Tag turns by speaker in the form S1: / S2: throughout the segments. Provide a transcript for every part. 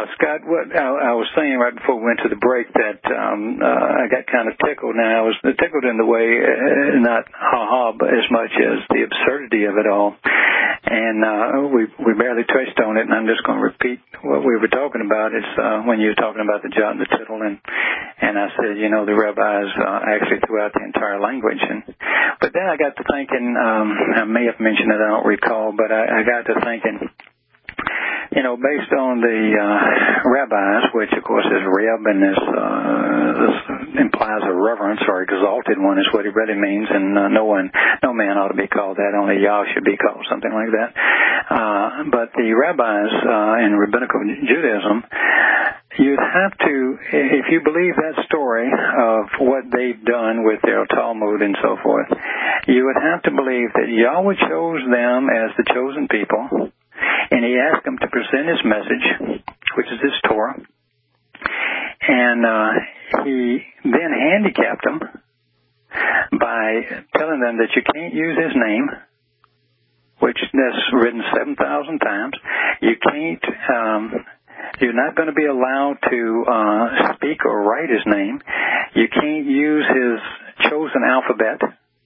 S1: Scott, what I was saying right before we went to the break that I got kind of tickled. Now, I was tickled in the way, not ha-ha, but as much as the absurdity of it all. And we barely touched on it, and I'm just going to repeat what we were talking about. It's when you were talking about the jot and the tittle, and I said, you know, the rabbis actually throughout the entire language. But then I got to thinking, I may have mentioned it, I don't recall, but I got to thinking, you know, based on the rabbis, which of course is reb, and this implies a reverence or exalted one is what it really means, and no man ought to be called that, only Yah should be called something like that. But the rabbis in rabbinical Judaism, you'd have to, if you believe that story of what they've done with their Talmud and so forth, you would have to believe that Yahweh chose them as the chosen people, and he asked them to present his message, which is his Torah, and he then handicapped them by telling them that you can't use his name, which is written 7,000 times. You can't, you're not going to be allowed to speak or write his name. You can't use his chosen alphabet.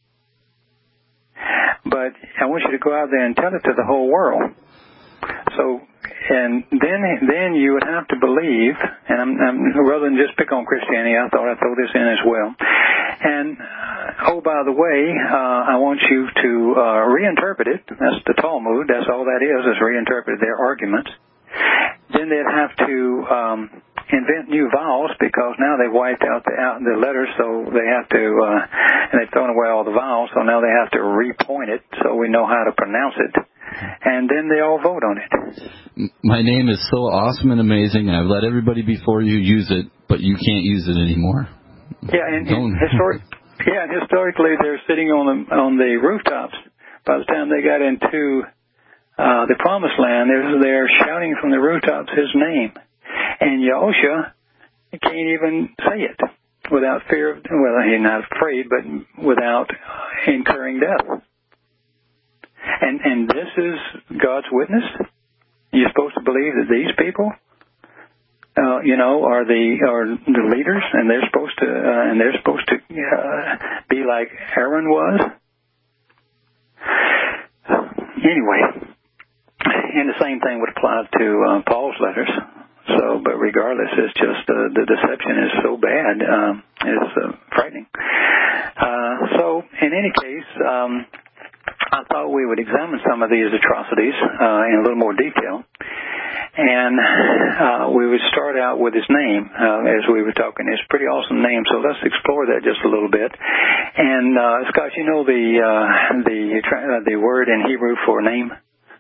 S1: But I want you to go out there and tell it to the whole world. So, and then you would have to believe, and I'm rather than just pick on Christianity, I thought I'd throw this in as well. And, oh, by the way, I want you to reinterpret it. That's the Talmud. That's all that is reinterpret their arguments. Then they'd have to invent new vowels, because now they've wiped out the letters, so they have to, and they've thrown away all the vowels, so now they have to repoint it so we know how to pronounce it. And then they all vote on it.
S2: My name is so awesome and amazing, and I've let everybody before you use it, but you can't use it anymore.
S1: Yeah, and historically they're sitting on the rooftops. By the time they got into the Promised Land, they're shouting from the rooftops his name. And Yahushua can't even say it without fear of, well, he's not afraid, but without incurring death. And this is God's witness. You're supposed to believe that these people, are the leaders, and they're supposed to be like Aaron was. Anyway, and the same thing would apply to Paul's letters. So, but regardless, it's just the deception is so bad, it's frightening. So, in any case, I thought we would examine some of these atrocities in a little more detail, and we would start out with his name, as we were talking. It's a pretty awesome name, so let's explore that just a little bit. And Scott, you know the word in Hebrew for name?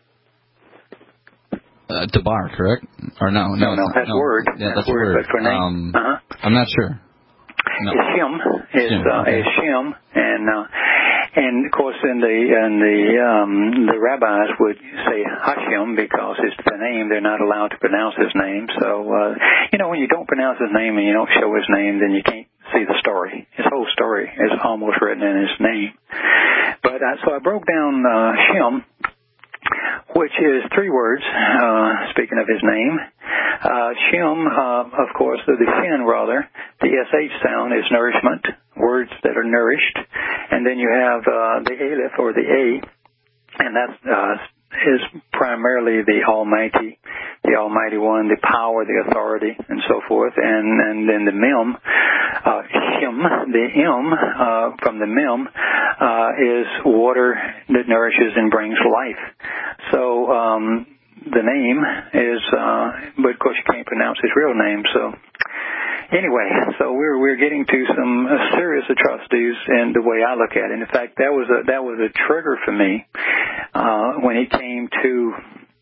S2: Debar, correct? Or no,
S1: that's word.
S2: Yeah, that's word.
S1: But for name,
S2: I'm not sure. No.
S1: Shem is Shem, and of course in the rabbis would say Hashem because it's the name. They're not allowed to pronounce his name. So when you don't pronounce his name and you don't show his name, then you can't see the story. His whole story is almost written in his name. But so I broke down Shem, which is three words, speaking of his name. Shem, of course, the Shin, rather, the SH sound is nourishment, words that are nourished. And then you have the Aleph, or the A, and that is primarily the Almighty One, the power, the authority, and so forth. And then the Mem, Shem, the M from the Mem, is water that nourishes and brings life. So the name is, but of course you can't pronounce his real name. So anyway, so we're getting to some serious atrocities in the way I look at it. In fact, that was a trigger for me when it came to.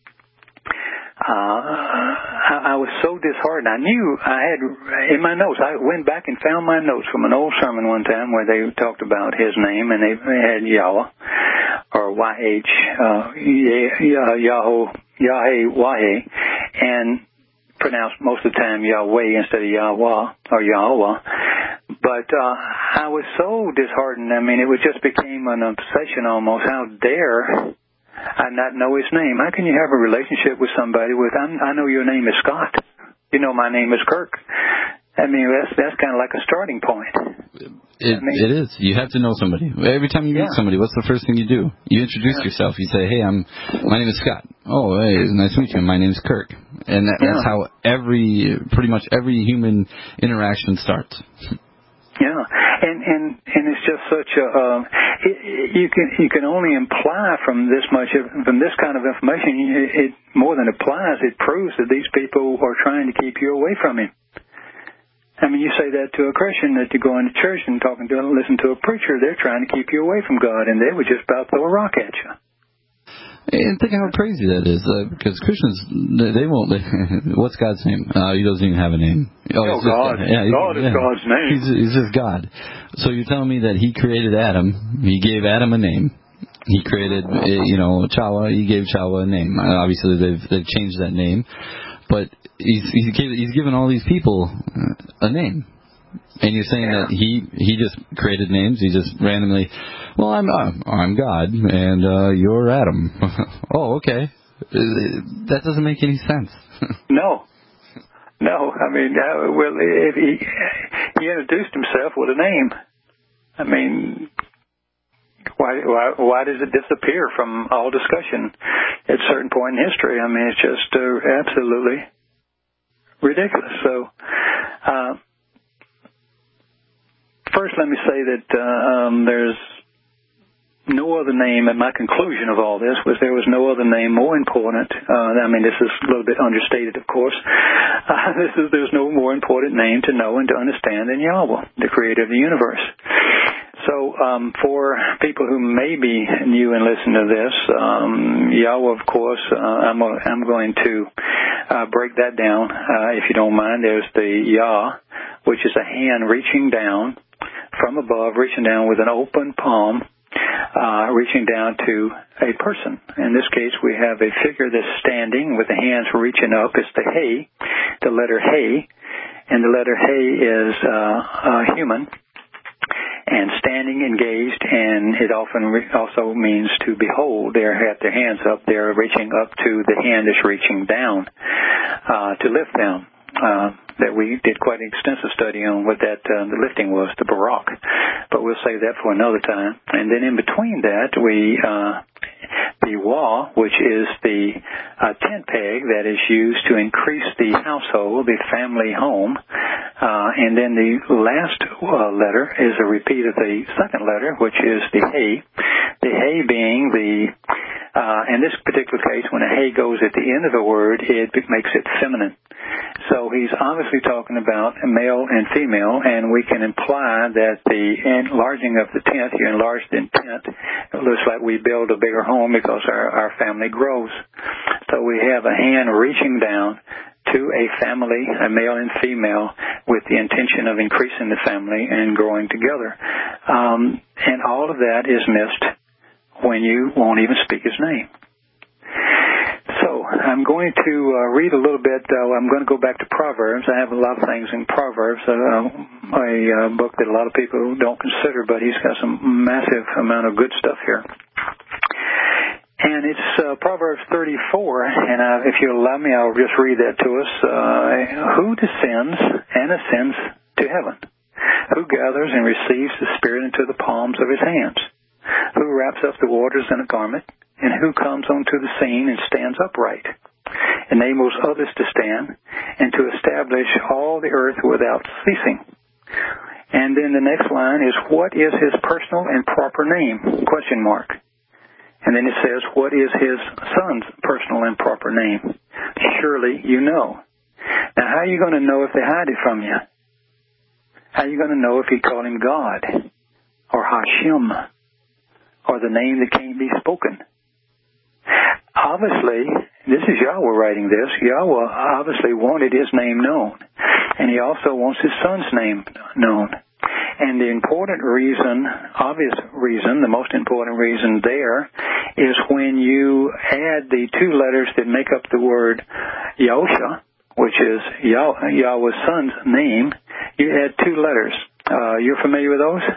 S1: I was so disheartened. I knew I had in my notes. I went back and found my notes from an old sermon one time where they talked about his name, and they had Yahweh or YH, Yahweh, and pronounced most of the time Yahweh instead of Yahweh or Yahweh. But I was so disheartened. I mean, it just became an obsession almost. How dare I not know his name? How can you have a relationship with somebody with, I know your name is Scott. you know my name is Kirk. I mean, that's kind of like a starting point.
S2: It is. You have to know somebody. Every time you meet somebody, what's the first thing you do? You introduce yourself. You say, hey, my name is Scott. Oh, hey, nice to meet you. My name is Kirk. And that's how pretty much every human interaction starts.
S1: Yeah, and it's just such a you can only imply from this kind of information. It more than applies. It proves that these people are trying to keep you away from Him. I mean, you say that to a Christian that you go into church and listen to a preacher. They're trying to keep you away from God, and they would just about throw a rock at you.
S2: And think how crazy that is, because Christians, they won't. What's God's name? He doesn't even have a name.
S1: God. God is God's name.
S2: He's just God. So you're telling me that He created Adam. He gave Adam a name. He created, Chawa. He gave Chawa a name. Obviously, they've changed that name, but he's given all these people a name. And you're saying that he just created names. He just randomly, well, I'm God and you're Adam. Oh, okay. That doesn't make any sense.
S1: No. I mean, if he introduced himself with a name. I mean, why does it disappear from all discussion at a certain point in history? I mean, it's just absolutely ridiculous. So, first, let me say that there's no other name, and my conclusion of all this was there was no other name more important. I mean, this is a little bit understated, of course. There's no more important name to know and to understand than Yahweh, the creator of the universe. So for people who may be new and listen to this, Yahweh, of course, I'm going to break that down, if you don't mind. There's the Yah, which is a hand reaching down from above, reaching down with an open palm, reaching down to a person. In this case, we have a figure that's standing with the hands reaching up. It's the He, the letter He, and the letter He is human and standing, engaged, and it often also means to behold. They have their hands up. They're reaching up to the hand that's reaching down to lift them. That we did quite an extensive study on what that the lifting was, the barak. But we'll save that for another time. And then in between that, the wah, which is the tent peg that is used to increase the household, the family home. And then the last letter is a repeat of the second letter, which is the He. The He being in this particular case, when a He goes at the end of a word, it makes it feminine. So he's obviously talking about a male and female, and we can imply that the enlarging of the tent, you enlarge the tent, it looks like we build a bigger home because our family grows. So we have a hand reaching down to a family, a male and female, with the intention of increasing the family and growing together. And all of that is missed when you won't even speak his name. So I'm going to read a little bit. I'm going to go back to Proverbs. I have a lot of things in Proverbs, a book that a lot of people don't consider, but he's got some massive amount of good stuff here. And it's Proverbs 34, and if you'll allow me, I'll just read that to us. Who descends and ascends to heaven? Who gathers and receives the Spirit into the palms of his hands? Who wraps up the waters in a garment? And who comes onto the scene and stands upright, enables others to stand, and to establish all the earth without ceasing. And then the next line is, what is his personal and proper name? Question mark. And then it says, what is his son's personal and proper name? Surely you know. Now, how are you going to know if they hide it from you? How are you going to know if you call him God, or Hashem, or the name that can't be spoken? Obviously, this is Yahweh writing this. Yahweh obviously wanted his name known, and he also wants his son's name known. And the important reason, obvious reason, the most important reason there is when you add the two letters that make up the word Yahusha, which is Yahweh's son's name, you add two letters. You're familiar with those?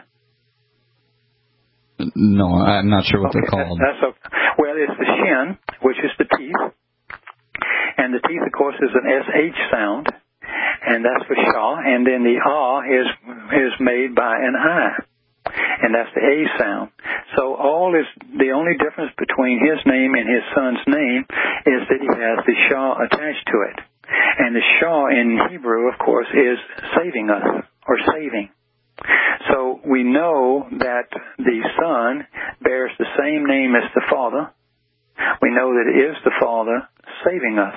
S2: No, I'm not sure what they're called.
S1: Well, it's the shin, which is the teeth. And the teeth, of course, is an SH sound. and that's for Shah. And then the is made by an I, and that's the A sound. So the only difference between his name and his son's name is that he has the Shah attached to it. And the Shah in Hebrew, of course, is saving us, or saving. So we know that the Son bears the same name as the Father. We know that it is the Father saving us.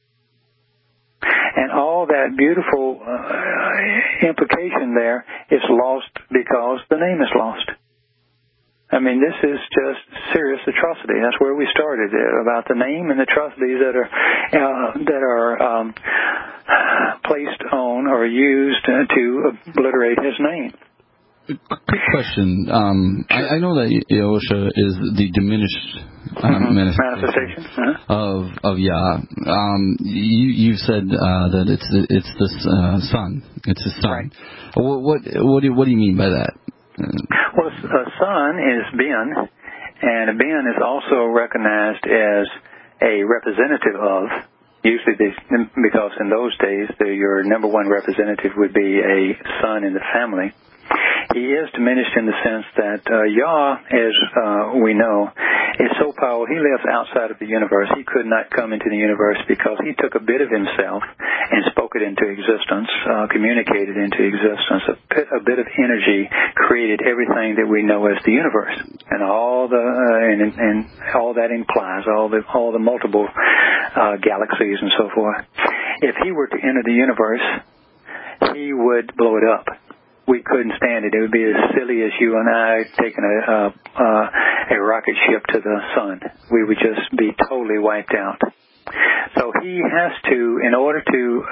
S1: And all that beautiful implication there is lost because the name is lost. I mean, this is just serious atrocity. That's where we started, about the name and the atrocities that are placed on or used to obliterate his name.
S2: Quick question. I know that Yahusha is the diminished manifestation of Yah. You said that it's the Son. It's His Son.
S1: Right.
S2: What do you mean by that?
S1: Well, a son is Ben, and a Ben is also recognized as a representative of, usually because in those days your number one representative would be a son in the family. He is diminished in the sense that Yah, as we know, is so powerful. He lives outside of the universe. He could not come into the universe because he took a bit of himself and spoke it into existence, communicated into existence. A bit of energy created everything that we know as the universe, and all that implies all the multiple galaxies and so forth. If he were to enter the universe, he would blow it up. We couldn't stand it. It would be as silly as you and I taking a rocket ship to the sun. We would just be totally wiped out. So he has to, in order to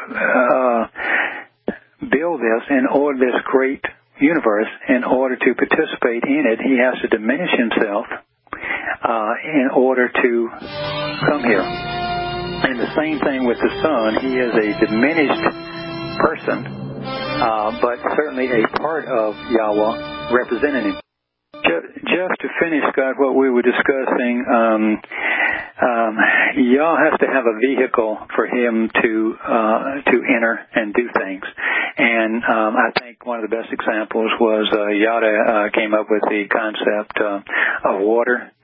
S1: build this great universe, in order to participate in it, he has to diminish himself in order to come here. And the same thing with the Son. He is a diminished person, but certainly a part of Yahweh representing him. Just to finish, Scott, what we were discussing, Yah has to have a vehicle for him to enter and do things. And I think one of the best examples was Yada came up with the concept of water.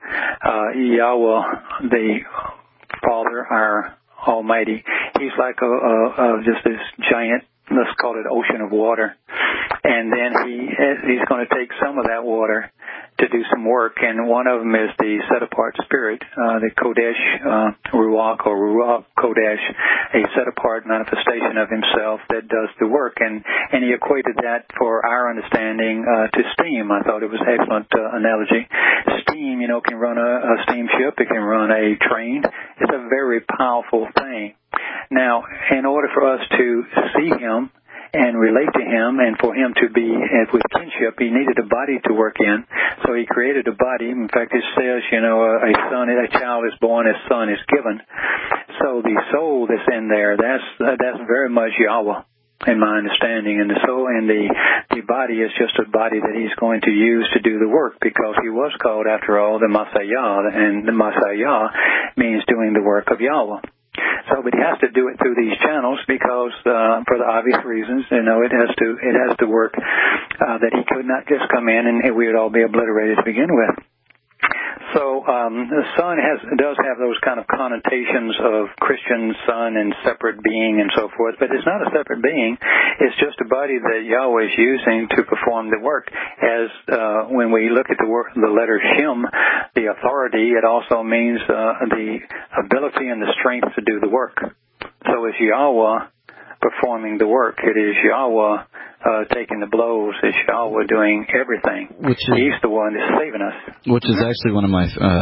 S1: Yahweh, the Father, our Almighty, he's like just this giant, let's call it ocean of water. And then he's going to take some of that water to do some work, and one of them is the set-apart spirit, the Kodesh Ruach, or Ruach Kodesh, a set-apart manifestation of himself that does the work. And he equated that, for our understanding, to steam. I thought it was an excellent analogy. Steam, can run a steamship. It can run a train. It's a very powerful thing. Now, in order for us to see him and relate to him, and for him to be with kinship, he needed a body to work in. So he created a body. In fact, it says, a child is born, a son is given. So the soul that's in there, that's very much Yahweh, in my understanding. And the soul and the body is just a body that he's going to use to do the work, because he was called, after all, the Messiah, and the Messiah means doing the work of Yahweh. So, but he has to do it through these channels, because for the obvious reasons, it has to work. That he could not just come in and we would all be obliterated to begin with. So the Son does have those kind of connotations of Christian Son and separate being and so forth, but it's not a separate being. It's just a body that Yahweh is using to perform the work. As when we look at the letter Shem, the authority, it also means the ability and the strength to do the work. So it's Yahweh performing the work. It is Yahweh taking the blows. It's Yahweh doing everything. He's the one that's saving us.
S2: Which is actually one of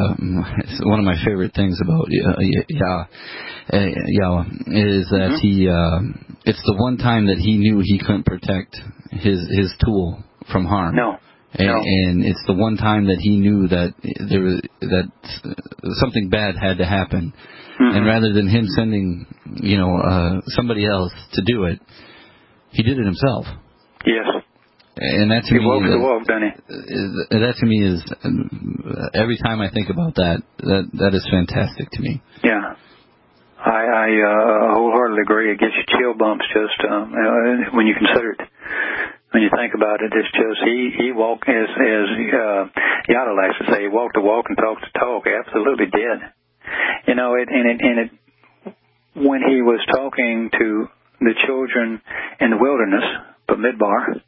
S2: my favorite things about Yahweh is that it's the one time that he knew he couldn't protect his tool from harm.
S1: No.
S2: And it's the one time that he knew that something bad had to happen. Mm-hmm. And rather than him sending, somebody else to do it, he did it himself.
S1: Yes.
S2: And that to me,
S1: walks the walk, doesn't he?
S2: That to me is, every time I think about that is fantastic to me.
S1: Yeah. I I wholeheartedly agree. It gets you chill bumps just when you consider it. When you think about it, it's just he walked, as Yada likes to say, he walked the walk and talked the talk. Absolutely did. You know, when he was talking to the children in the wilderness, Bamidbar,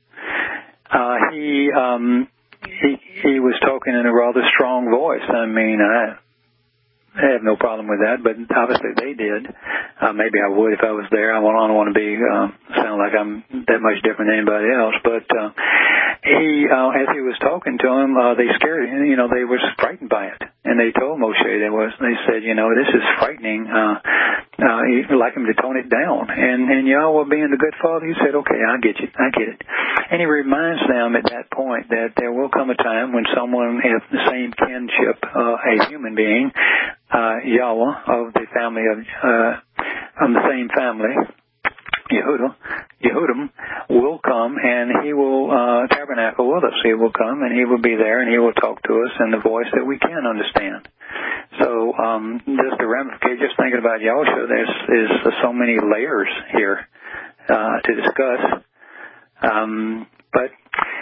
S1: he was talking in a rather strong voice. I mean, I have no problem with that, but obviously they did. Maybe I would if I was there. I don't want to be sound like I'm that much different than anybody else. But as he was talking to him, they scared him. You know, they were frightened by it, and they told Moshe they said, you know, this is frightening. You'd like him to tone it down. And Yahweh, being the good father, he said, okay, I get it. And he reminds them at that point that there will come a time when someone has the same kinship, a human being, Yahweh of the family of the same family, Yehudim, will come and he will tabernacle with us. He will come and he will be there and he will talk to us in the voice that we can understand. So just the ramification, just thinking about Yahushua, there's so many layers here to discuss. But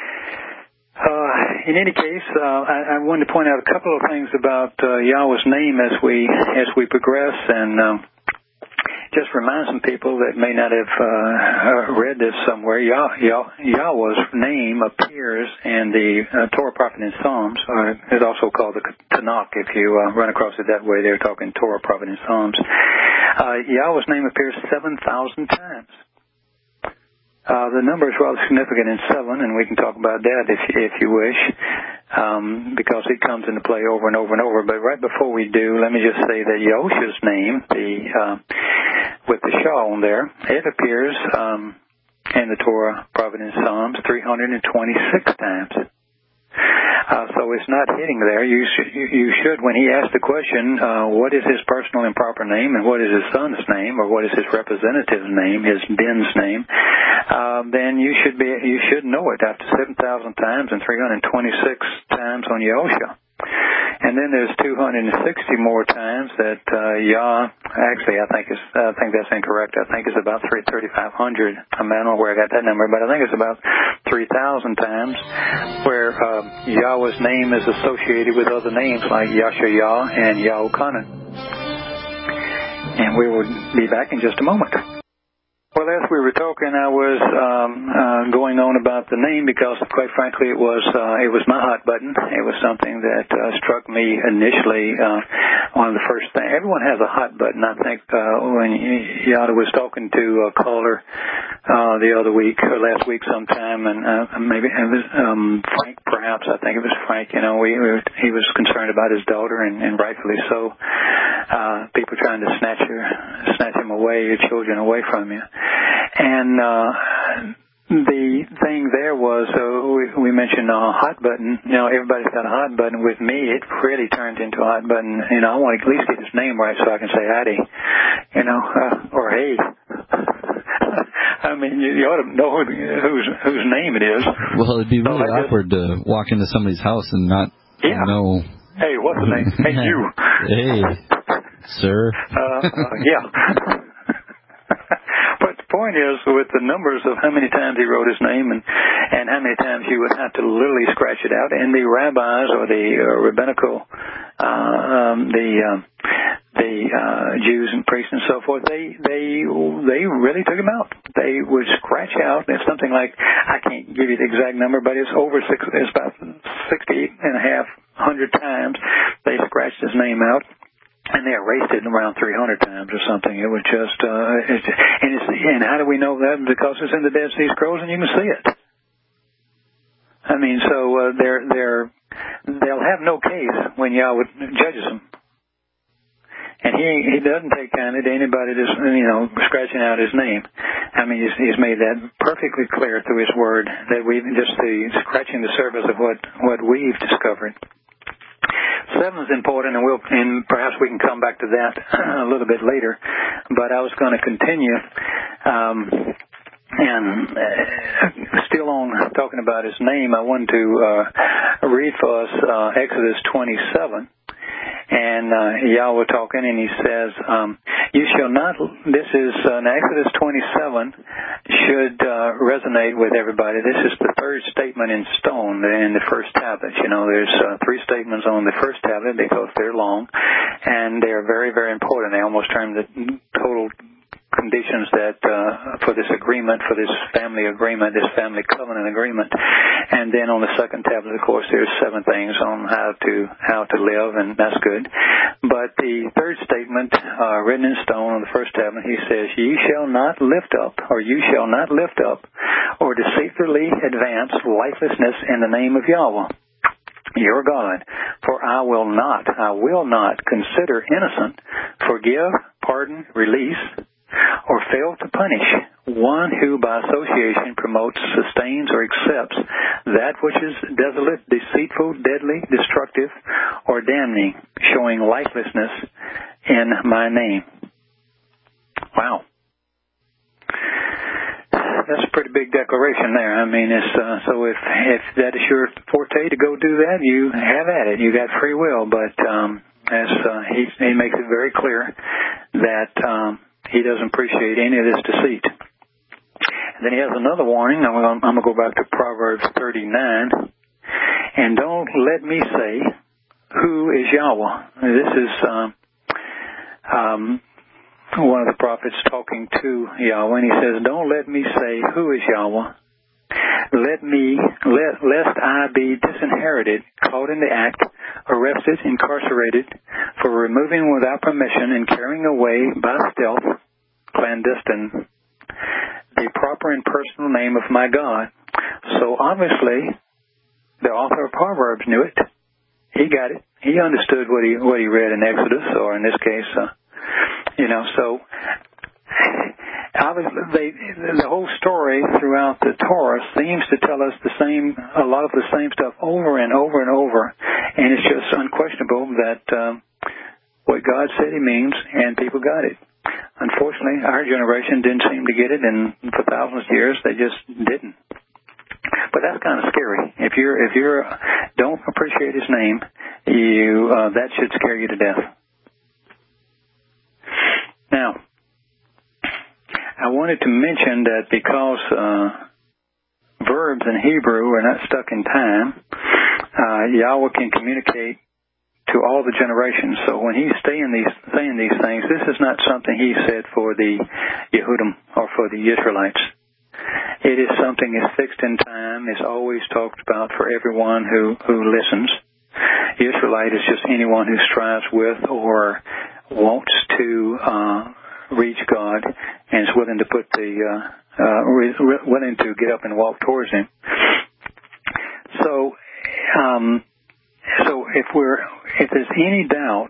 S1: in any case, I wanted to point out a couple of things about Yahweh's name as we progress, and just remind some people that may not have read this somewhere. Yahweh's name appears in the Torah, Prophet, and Psalms. It's also called the Tanakh. If you run across it that way, they're talking Torah, Prophet, and Psalms. Yahweh's name appears 7,000 times. The number is rather significant in 7, and we can talk about that if you wish, because it comes into play over and over and over. But right before we do, let me just say that Yahushua's name, with the Shah on there, it appears in the Torah, Prophet, and Psalms 326 times. So it's not hitting there. You should, when he asks the question, what is his personal and proper name, and what is his son's name, or what is his representative's name, his Ben's name, then you should know it after 7,000 times and 326 times on Yahushua. And then there's 260 more times that Yah. Actually, I think that's incorrect. I think it's about 3,500. I don't know where I got that number, but I think it's about 3,000 times where Yahweh's name is associated with other names like Yashayah and Yahukanan. And we will be back in just a moment. Well, as we were talking, I was going on about the name because, quite frankly, it was my hot button. It was something that struck me initially. One of the first things. Everyone has a hot button. I think when Yada was talking to a caller the other week or last week sometime, and maybe it was Frank, perhaps. I think it was Frank. You know, he was concerned about his daughter, and rightfully so. People trying to snatch him away, your children away from you. And the thing there was, we mentioned a hot button. You know, everybody's got a hot button. With me, it really turned into a hot button. You know, I want to at least get his name right so I can say howdy, you know, or hey. I mean, you ought to know whose name it is.
S2: Well, it'd be really awkward to walk into somebody's house and not know.
S1: Hey, what's the name? Hey, you.
S2: Hey, sir.
S1: Yeah. But the point is, with the numbers of how many times he wrote his name and how many times you would have to literally scratch it out, and the rabbis or the rabbinical, the Jews and priests and so forth, they really took him out. They would scratch out. It's something like, I can't give you the exact number, but it's it's about 6,500 times they scratched his name out. And they erased it around 300 times or something. It was just, and how do we know that? Because it's in the Dead Sea Scrolls and you can see it. I mean, so they'll have no case when Yahweh judges them. And he doesn't take kindly to anybody just, you know, scratching out his name. I mean, he's made that perfectly clear through his word that we've just scratching the surface of what we've discovered. 7 is important, and perhaps we can come back to that a little bit later. But I was going to continue, and still on talking about his name, I wanted to read for us Exodus 27. And Yahweh talking, and he says, you shall not, this is in Exodus 27, should resonate with everybody. This is the third statement in stone in the first tablet. You know, there's three statements on the first tablet because they're long, and they're very, very important. They almost term the total conditions that for this agreement, for this family agreement, this family covenant agreement. And then on the second tablet, of course, there's 7 things on how to live, and that's good. But the third statement, written in stone on the first tablet, he says, "You shall not lift up, or you shall not lift up, or deceitfully advance lifelessness in the name of Yahweh your God, for I will not consider innocent, forgive, pardon, release, or fail to punish one who by association promotes, sustains, or accepts that which is desolate, deceitful, deadly, destructive, or damning, showing lifelessness in my name." Wow. That's a pretty big declaration there. I mean, it's so if that is your forte to go do that, you have at it. You got free will, but as he makes it very clear that he doesn't appreciate any of this deceit. And then he has another warning. I'm going to go back to Proverbs 39. And don't let me say, who is Yahweh? This is one of the prophets talking to Yahweh, and he says, don't let me say, who is Yahweh? Lest I be disinherited, caught in the act, arrested, incarcerated, for removing without permission and carrying away by stealth, clandestine, the proper and personal name of my God. So obviously, the author of Proverbs knew it. He got it. He understood what he read in Exodus, or in this case, so obviously the whole story throughout the Torah seems to tell us a lot of the same stuff over and over and over, and it's just unquestionable that what God said he means, and people got it. Unfortunately, our generation didn't seem to get it, and for thousands of years they just didn't. But that's kind of scary. If you don't appreciate his name, that should scare you to death. Now, I wanted to mention that because verbs in Hebrew are not stuck in time, Yahweh can communicate to all the generations. So when he's saying these things, this is not something he said for the Yehudim or for the Israelites. It is something that's fixed in time, is always talked about for everyone who listens. Israelite is just anyone who strives with or wants to reach God and is willing to willing to get up and walk towards him. So if there's any doubt,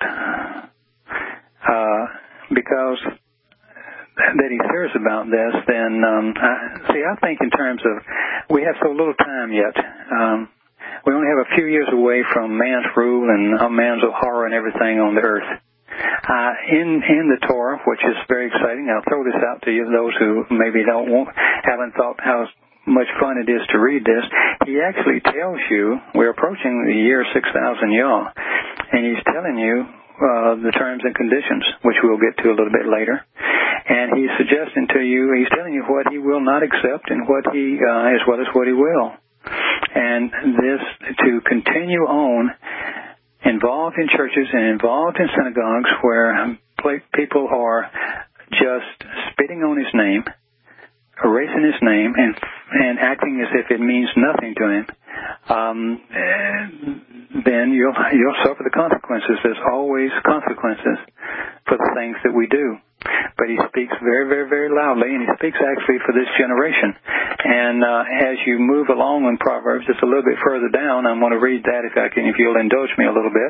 S1: because that he's serious about this, then I think in terms of we have so little time yet. We only have a few years away from man's rule and man's horror and everything on the earth. In the Torah, which is very exciting, I'll throw this out to you, those who maybe haven't thought how much fun it is to read this. He actually tells you, we're approaching the year 6,000 Yah, and he's telling you the terms and conditions, which we'll get to a little bit later. And he's suggesting to you, he's telling you what he will not accept and what he, as well as what he will. And this, to continue on, involved in churches and involved in synagogues where people are just spitting on his name, erasing his name, and acting as if it means nothing to him, then you'll suffer the consequences. There's always consequences for the things that we do. But he speaks very, very, very loudly, and he speaks actually for this generation. And as you move along in Proverbs, just a little bit further down, I'm going to read that if you'll indulge me a little bit,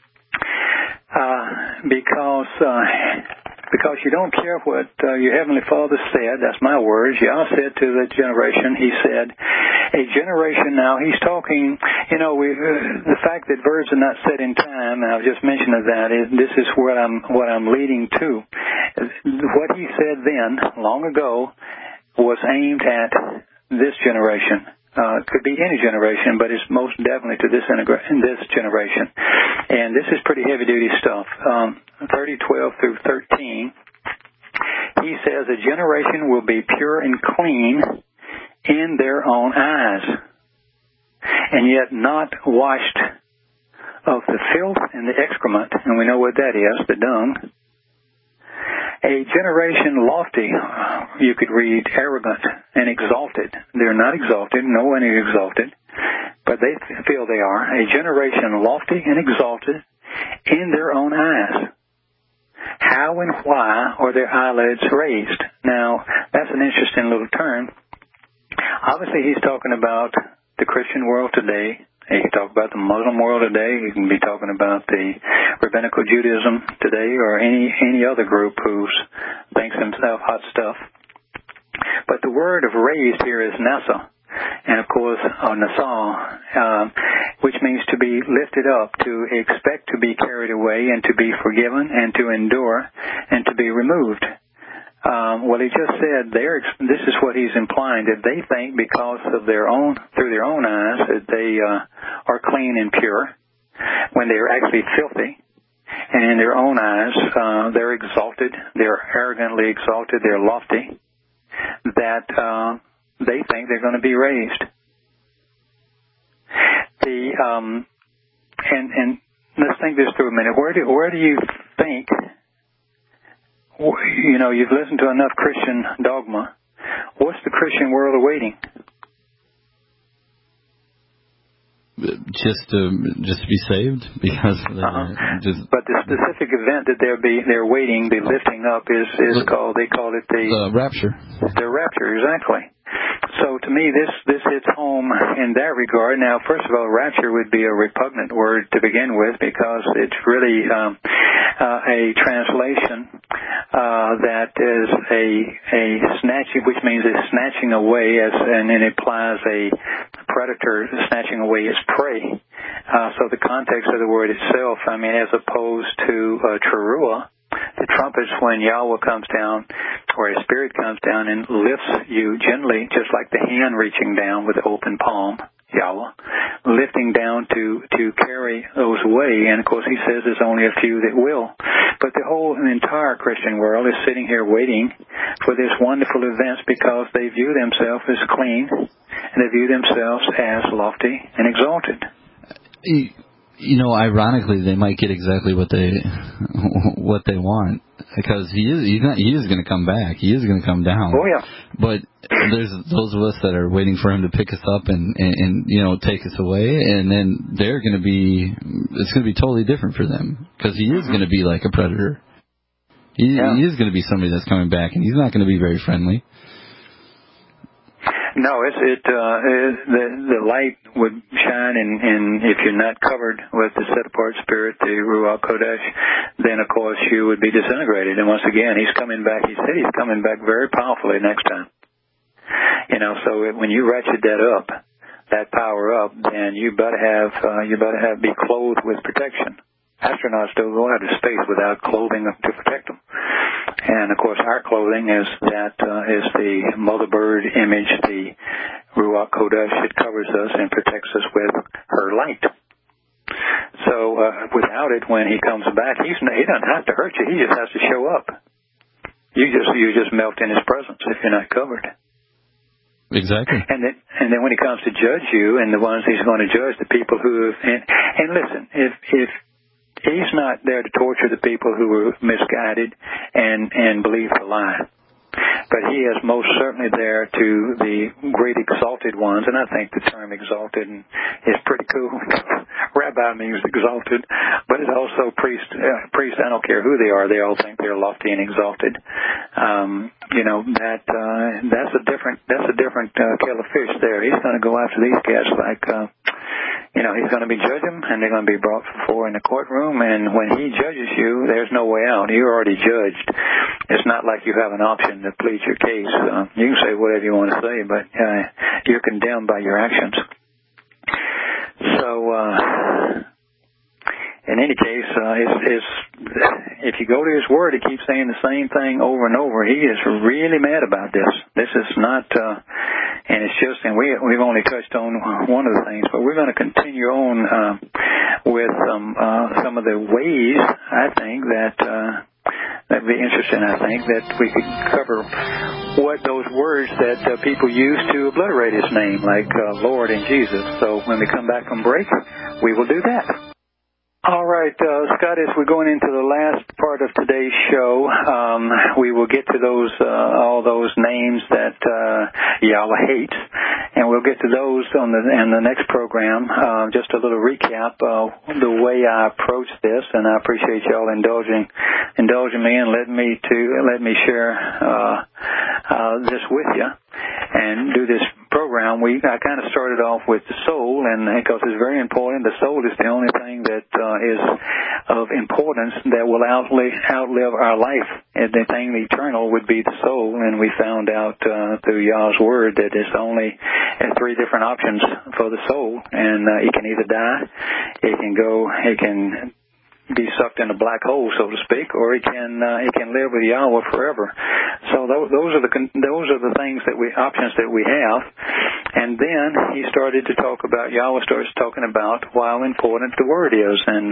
S1: because you don't care what your Heavenly Father said. That's my words. Yah said to the generation, he said, a generation now, he's talking, the fact that verbs are not set in time, and I've just mentioned that, this is what I'm leading to. What he said then, long ago, was aimed at this generation Could be any generation, but it's most definitely to this generation. And this is pretty heavy-duty stuff. 30:12 through 13, he says, a generation will be pure and clean in their own eyes, and yet not washed of the filth and the excrement, and we know what that is, the dung. A generation lofty, you could read arrogant and exalted. They're not exalted. No one is exalted, but they feel they are. A generation lofty and exalted in their own eyes. How and why are their eyelids raised? Now, that's an interesting little term. Obviously, he's talking about the Christian world today. He can talk about the Muslim world today. He can be talking about the Rabbinical Judaism today, or any other group who thinks himself hot stuff. But the word of raised here is nasa, and of course nasa, which means to be lifted up, to expect to be carried away, and to be forgiven, and to endure, and to be removed. Well, he just said this is what he's implying, that they think because of through their own eyes, that they are clean and pure, when they are actually filthy. And in their own eyes, they're exalted, they're arrogantly exalted, they're lofty, that they think they're going to be raised. And let's think this through a minute. Where do you think? You know, you've listened to enough Christian dogma. What's the Christian world awaiting?
S2: Just to be saved, because
S1: but the specific event that they're waiting, the lifting up, is called, they call it the
S2: rapture.
S1: The rapture, exactly. So to me, this hits home in that regard. Now, first of all, rapture would be a repugnant word to begin with, because it's really a translation that is a snatching, which means it's snatching away, and it implies a predator snatching away its prey. So the context of the word itself, I mean, as opposed to teruah, the trumpets, when Yahweh comes down, or His Spirit comes down and lifts you gently, just like the hand reaching down with the open palm, Yahweh, lifting down to carry those away. And of course, He says there's only a few that will. But the entire Christian world is sitting here waiting for this wonderful event, because they view themselves as clean, and they view themselves as lofty and exalted.
S2: You know, ironically, they might get exactly what they want, because he is going to come back. He is going to come down.
S1: Oh yeah.
S2: But there's those of us that are waiting for Him to pick us up and you know, take us away, and then it's going to be totally different for them, because He is going to be like a predator. He is going to be somebody that's coming back, and He's not going to be very friendly.
S1: No, the light would shine, and if you're not covered with the set-apart spirit, the Ruach Kodesh, then of course you would be disintegrated. And once again, He's coming back. He said He's coming back very powerfully next time. You know, so when you ratchet that power up, then you better be clothed with protection. Astronauts don't go out of space without clothing to protect them. And, of course, our clothing is the mother bird image, the Ruach Kodesh. It covers us and protects us with her light. So without it, when He comes back, He doesn't have to hurt you. He just has to show up. You just melt in His presence if you're not covered.
S2: Exactly.
S1: And then when He comes to judge you, and the ones He's going to judge, the people who have... And listen, if He's not there to torture the people who were misguided and believed the lie. But He is most certainly there to the great exalted ones, and I think the term exalted is pretty cool. Rabbi means exalted, but it's also priest. I don't care who they are; they all think they're lofty and exalted. You know, that's a different kettle of fish. There, He's going to go after these cats like. You know, He's going to be judging them, and they're going to be brought before in the courtroom, and when He judges you, there's no way out. You're already judged. It's not like you have an option to plead your case. You can say whatever you want to say, but you're condemned by your actions. So, in any case, if you go to His Word, He keeps saying the same thing over and over. He is really mad about this. This is not... And it's just, and we've only touched on one of the things, but we're going to continue on with some of the ways, I think, that'd be interesting, I think, that we could cover what those words that people use to obliterate his name, like Lord and Jesus. So when we come back from break, we will do that. All right, Scott, as we're going into the last part of today's show, we will get to those all those names that Yahweh hates, and we'll get to those in the next program. Just a little recap the way I approach this, and I appreciate y'all indulging me and letting me share this with you and do this program. I kind of started off with the soul, and because it's very important, the soul is the only thing that is of importance that will outlive our life. And the thing eternal would be the soul, and we found out through Yah's word that there's only three different options for the soul, and it can either die, it can be sucked in a black hole, so to speak, or it can live with Yahweh forever. So those are the things options that we have. And then Yahweh starts talking about how important the word is, and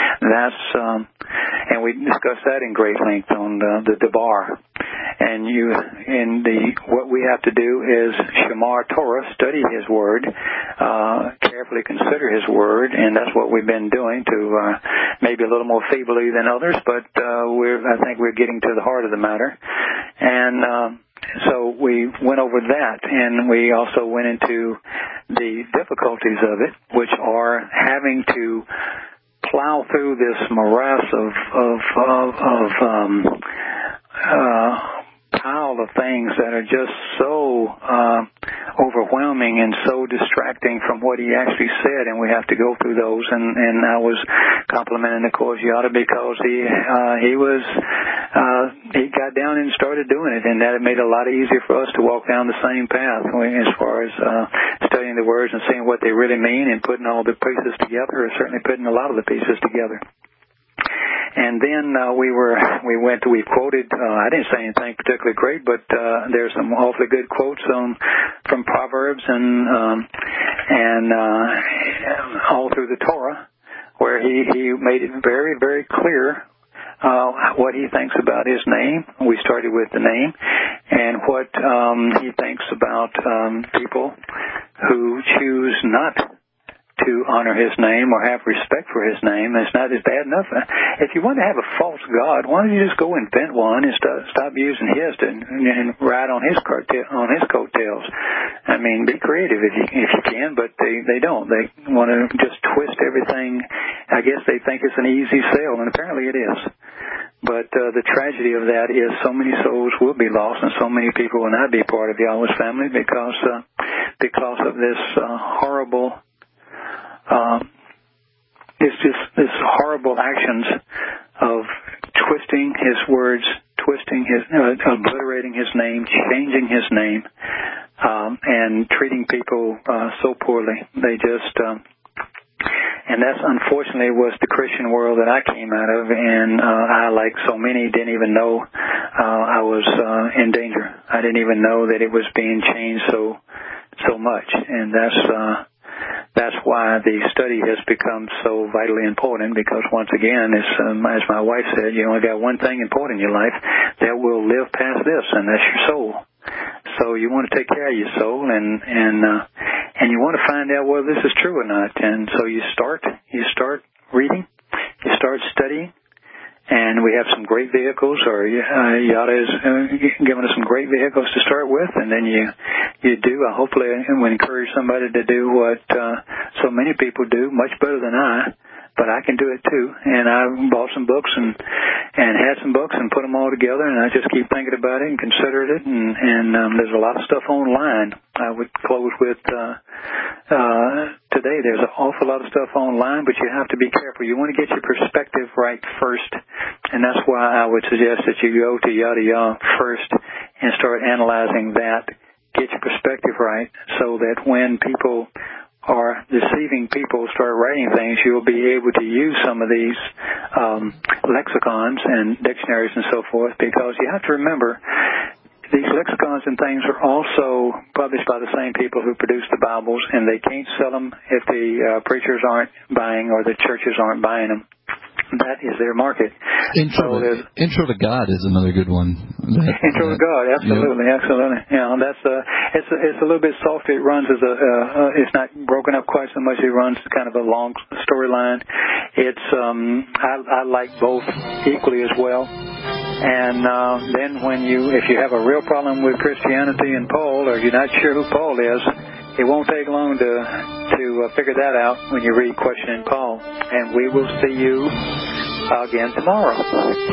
S1: and we discussed that in great length on the Debar. And what we have to do is Shamar Torah, study his word, carefully consider his word, and that's what we've been doing to maybe a little more feebly than others, but I think we're getting to the heart of the matter. And so we went over that, and we also went into the difficulties of it, which are having to plow through this morass of pile of things that are just so overwhelming and so distracting from what he actually said, and we have to go through those. And I was complimenting the Koziata because he got down and started doing it, and that made it a lot easier for us to walk down the same path as far as studying the words and seeing what they really mean and putting all the pieces together, or certainly putting a lot of the pieces together. And then we quoted, I didn't say anything particularly great, but there's some awfully good quotes from Proverbs and all through the Torah, where he made it very, very clear what he thinks about his name. We started with the name, and what he thinks about people who choose not to honor his name or have respect for his name. It's not as bad enough. If you want to have a false god, why don't you just go invent one and stop using his and ride on his coattails? I mean, be creative if you can, but they don't. They want to just twist everything. I guess they think it's an easy sale, and apparently it is. But the tragedy of that is so many souls will be lost, and so many people will not be part of Yahweh's family because of this horrible. It's just this horrible actions of twisting his words, obliterating his name, changing his name, and treating people so poorly. They just, and that's unfortunately was the Christian world that I came out of, and I, like so many, didn't even know I was in danger. I didn't even know that it was being changed so much, and that's why the study has become so vitally important, because once again, as my wife said, you only got one thing important in your life that will live past this, and that's your soul. So you want to take care of your soul, and you want to find out whether this is true or not. And so you start reading, you start studying, and we have some great vehicles, or Yada is giving us some great vehicles to start with, and then you do. Hopefully, I would encourage somebody to do what so many people do, much better than I. But I can do it too. And I bought some books and had some books and put them all together, and I just keep thinking about it and considered it. And there's a lot of stuff online. I would close with today. There's an awful lot of stuff online, but you have to be careful. You want to get your perspective right first, and that's why I would suggest that you go to Yada Yah first and start analyzing that. Get your perspective right, so that when people are deceiving people start writing things, you'll be able to use some of these lexicons and dictionaries and so forth, because you have to remember, these lexicons and things are also published by the same people who produce the Bibles, and they can't sell them if the preachers aren't buying or the churches aren't buying them. That is their market.
S2: Intro to God is another good one.
S1: Intro to God, absolutely, absolutely. Yeah, that's it's a little bit softer. It runs as it's not broken up quite so much. It runs kind of a long storyline. It's I like both equally as well. And then if you have a real problem with Christianity and Paul, or you're not sure who Paul is, it won't take long to figure that out when you read Questioning Paul. And we will see you again tomorrow.